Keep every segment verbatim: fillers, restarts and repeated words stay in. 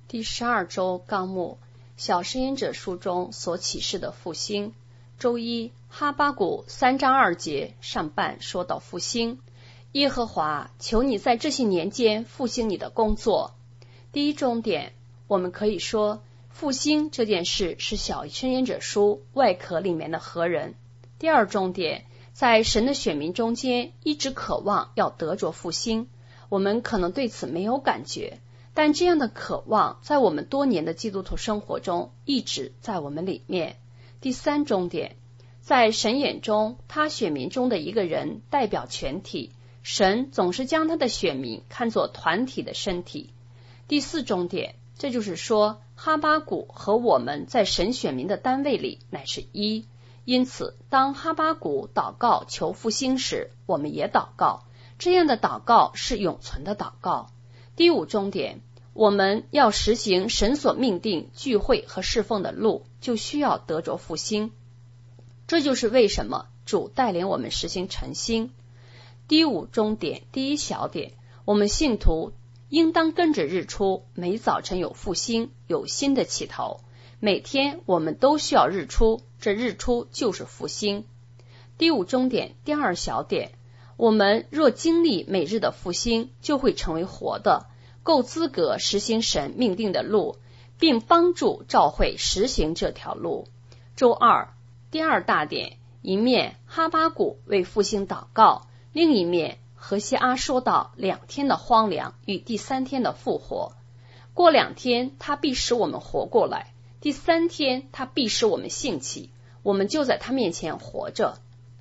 第十二周纲目，小申言者书中所启示的复兴。周一，哈巴谷三章二节上半说到复兴，耶和华，求你在这些年间复兴你的工作。第一重点，我们可以说复兴这件事是小申言者书外壳里面的核人。第二重点，在神的选民中间一直渴望要得着复兴，我们可能对此没有感觉，但这样的渴望在我们多年的基督徒生活中一直在我们里面。第三重点，在神眼中，他选民中的一个人代表全体，神总是将他的选民看作团体的身体。第四重点，这就是说哈巴谷和我们在神选民的单位里乃是一，因此当哈巴谷祷告求复兴时，我们也祷告，这样的祷告是永存的祷告。第五重点，我们要实行神所命定聚会和侍奉的路，就需要得着复兴。这就是为什么主带领我们实行晨星。第五重点，第一小点，我们信徒应当跟着日出，每早晨有复兴，有新的起头。每天我们都需要日出，这日出就是复兴。第五重点，第二小点，我们若经历每日的复兴，就会成为活的，够资格实行神命定的路，并帮助教会实行这条路。周二，第二大点，一面哈巴谷为复兴祷告，另一面何西阿说到两天的荒凉与第三天的复活。过两天他必使我们活过来，第三天他必使我们兴起，我们就在他面前活着。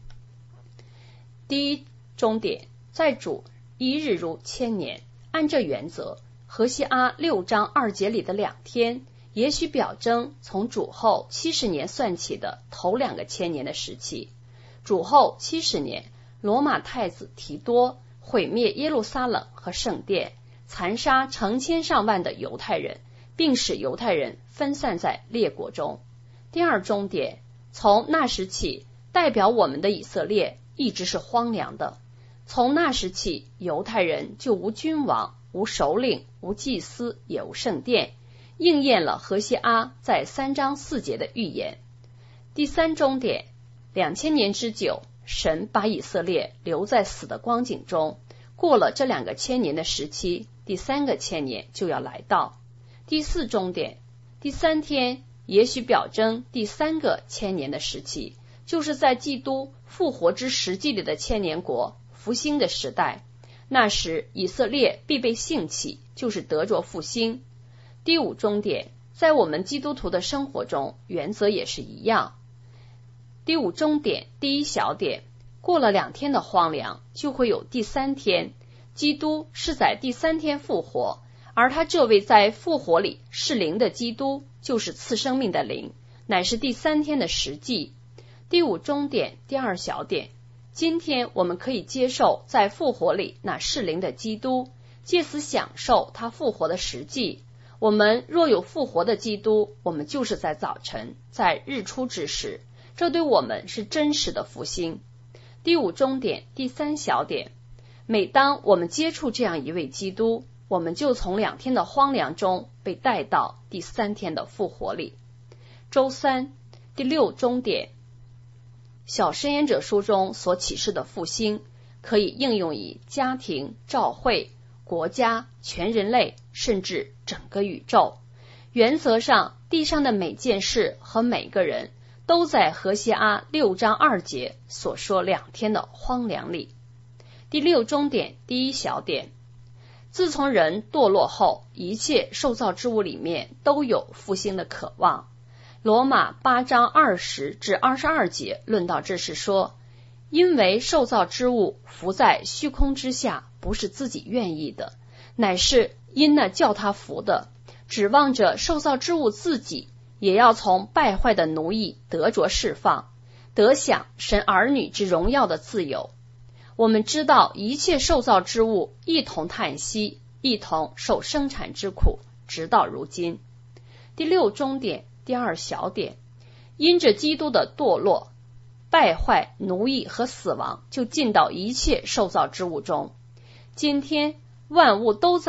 第一终点，在主一日如千年。按这原则，何西阿六章二节里的两天，也许表征从主后七十年算起的头两个千年的时期。主后七十年，罗马太子提多毁灭耶路撒冷和圣殿，残杀成千上万的犹太人，并使犹太人分散在列国中。第二终点，从那时起，代表我们的以色列一直是荒凉的。从那时起，犹太人就无君王，无首领，无祭司，也无圣殿，应验了何西阿在三章四节的预言。第三终点，两千年之久，神把以色列留在死的光景中，过了这两个千年的时期，第三个千年就要来到。第四终点，第三天也许表征第三个千年的时期，就是在基督复活之时期里的千年国复兴的时代，那时以色列必被兴起，就是得着复兴。第五终点，在我们基督徒的生活中，原则也是一样。第五终点，第一小点，过了两天的荒凉，就会有第三天。基督是在第三天复活，而他这位在复活里是灵的基督，就是赐生命的灵，乃是第三天的实际。第五终点，第二小点，今天我们可以接受在复活里那是灵的基督，借此享受他复活的实际。我们若有复活的基督，我们就是在早晨，在日出之时，这对我们是真实的复兴。第五终点，第三小点，每当我们接触这样一位基督，我们就从两天的荒凉中被带到第三天的复活里。周三，第六终点，小申言者书中所启示的复兴，可以应用于家庭、教会、国家、全人类，甚至整个宇宙。原则上，地上的每件事和每个人都在何西阿六章二节所说两天的荒凉里。第六终点，第一小点，自从人堕落后，一切受造之物里面都有复兴的渴望。罗马八章二十至二十二节论到这是说，因为受造之物伏在虚空之下，不是自己愿意的，乃是因那叫他伏的，指望着受造之物自己也要从败坏的奴役得着释放，得享神儿女之荣耀的自由。我们知道一切受造之物一同叹息，一同受生产之苦，直到如今。第六终点，第二小点，因着基督的堕落、败坏、奴役和死亡，就进到一切受造之物中。今天万物都在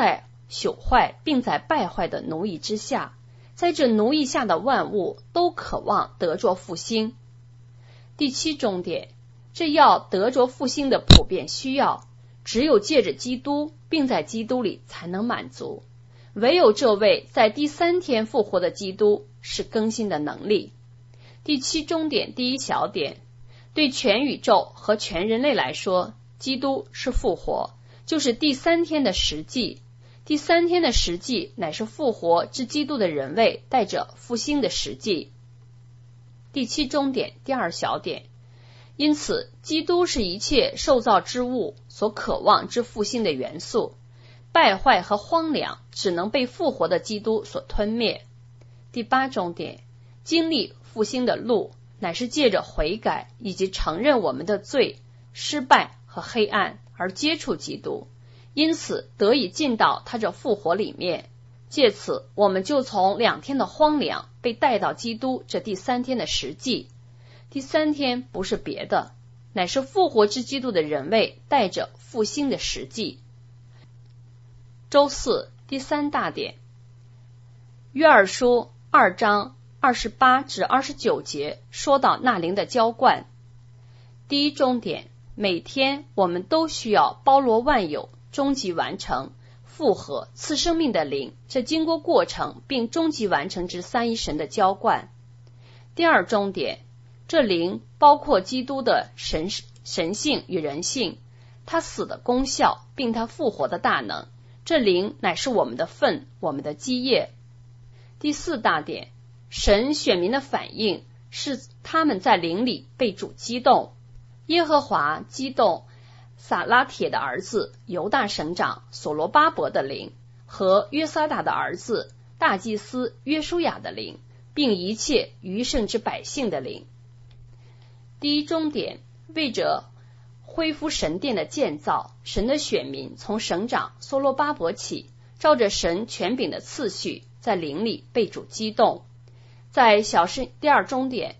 朽坏，并在败坏的奴役之下，在这奴役下的万物都渴望得着复兴。第七重点，这要得着复兴的普遍需要，只有借着基督，并在基督里才能满足。唯有这位在第三天复活的基督是更新的能力。第七重点第一小点，对全宇宙和全人类来说，基督是复活，就是第三天的实际。第三天的实际乃是复活之基督的人位带着复兴的实际。第七重点第二小点，因此基督是一切受造之物所渴望之复兴的元素，败坏和荒凉只能被复活的基督所吞灭。第八重点，经历复兴的路乃是借着悔改以及承认我们的罪、失败和黑暗而接触基督，因此得以进到他这复活里面，借此我们就从两天的荒凉被带到基督这第三天的实际。第三天不是别的，乃是复活之基督的人位带着复兴的实际。周四第三大点，约珥书二章二十八至二十九节说到那灵的浇灌。第一重点，每天我们都需要包罗万有，终极完成复活赐生命的灵，这经过过程并终极完成之三一神的浇灌。第二重点，这灵包括基督的神神性与人性，他死的功效并他复活的大能，这灵乃是我们的份，我们的基业。第四大点，神选民的反应是他们在灵里被主激动。耶和华激动撒拉铁的儿子犹大省长所罗巴伯的灵，和约撒大的儿子大祭司约书亚的灵，并一切余剩之百姓的灵。第一重点，为着恢复神殿的建造，神的选民从省长所罗巴伯起，照着神权柄的次序，在灵里被主激动。在小诗第二重点，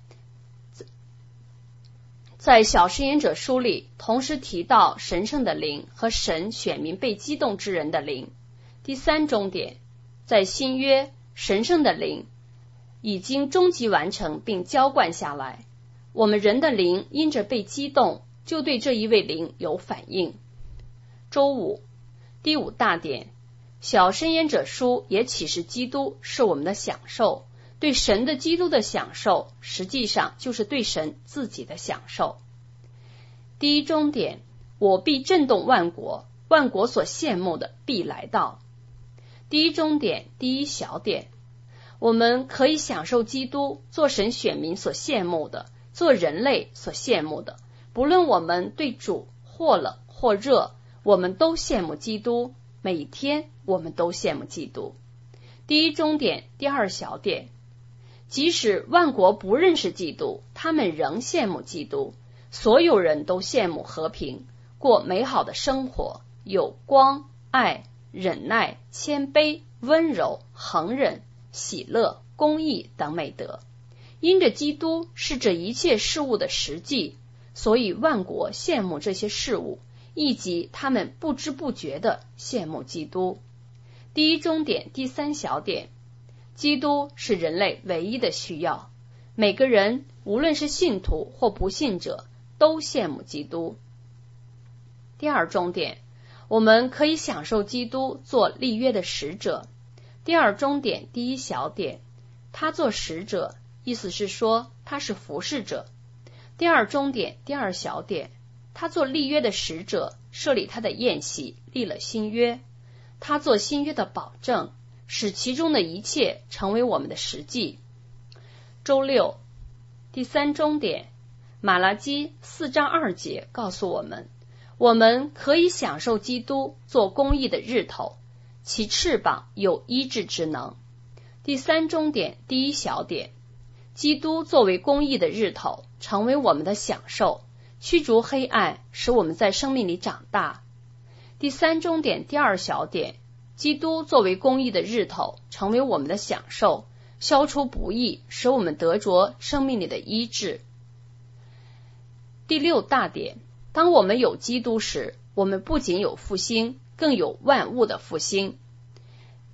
在小诗言者书里同时提到神圣的灵和神选民被激动之人的灵。第三重点，在新约神圣的灵已经终极完成并浇灌下来，我们人的灵因着被激动，就对这一位灵有反应。周五第五大点，小申言者书也启示基督是我们的享受，对神的基督的享受实际上就是对神自己的享受。第一重点，我必震动万国，万国所羡慕的必来到。第一重点第一小点，我们可以享受基督做神选民所羡慕的，做人类所羡慕的，不论我们对主或冷或热，我们都羡慕基督，每一天我们都羡慕基督。第一重点第二小点，即使万国不认识基督，他们仍羡慕基督，所有人都羡慕和平，过美好的生活，有光、爱、忍耐、谦卑、温柔、恒忍、喜乐、公义等美德。因着基督是这一切事物的实际，所以万国羡慕这些事物，以及他们不知不觉地羡慕基督。第一重点第三小点，基督是人类唯一的需要，每个人无论是信徒或不信者都羡慕基督。第二重点，我们可以享受基督做立约的使者。第二重点第一小点，他做使者，意思是说他是服侍者。第二重点第二小点，他做立约的使者，设立他的宴席，立了新约。他做新约的保证，使其中的一切成为我们的实际。周六第三重点，马拉基四章二节告诉我们，我们可以享受基督做公义的日头，其翅膀有医治之能。第三重点第一小点，基督作为公义的日头，成为我们的享受，驱逐黑暗，使我们在生命里长大。第三重点第二小点，基督作为公义的日头，成为我们的享受，消除不义，使我们得着生命里的医治。第六大点，当我们有基督时，我们不仅有复兴，更有万物的复兴。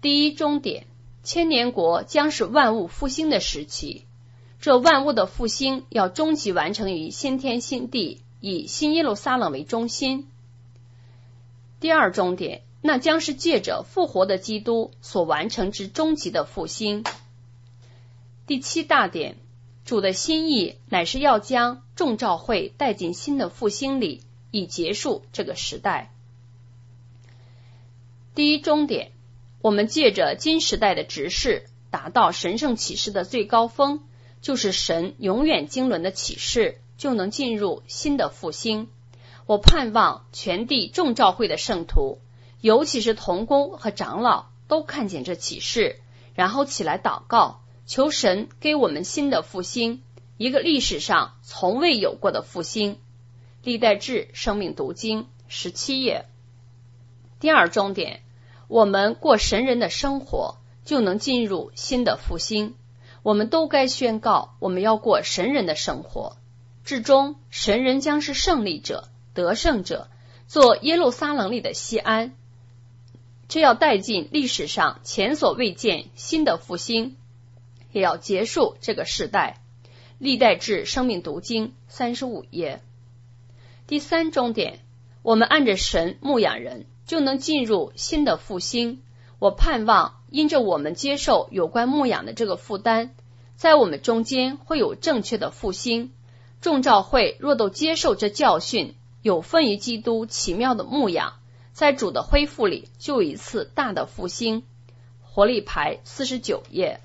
第一终点，千年国将是万物复兴的时期，这万物的复兴要终极完成于新天新地，以新耶路撒冷为中心。第二终点，那将是借着复活的基督所完成之终极的复兴。第七大点，主的心意乃是要将众召会带进新的复兴里，以结束这个时代。第一终点，我们借着今时代的执事达到神圣启示的最高峰，就是神永远经纶的启示，就能进入新的复兴。我盼望全地众召会的圣徒，尤其是同工和长老，都看见这启示，然后起来祷告，求神给我们新的复兴，一个历史上从未有过的复兴。历代志生命读经十七页。第二终点，我们过神人的生活，就能进入新的复兴。我们都该宣告，我们要过神人的生活，至终神人将是胜利者、得胜者，做耶路撒冷里的锡安。这要带进历史上前所未见新的复兴，也要结束这个世代。历代志生命读经三十五页。第三终点，我们按着神牧养人，就能进入新的复兴。我盼望因着我们接受有关牧养的这个负担，在我们中间会有正确的复兴。众召会若都接受这教训，有份于基督奇妙的牧养，在主的恢复里就有一次大的复兴。活力牌四十九页。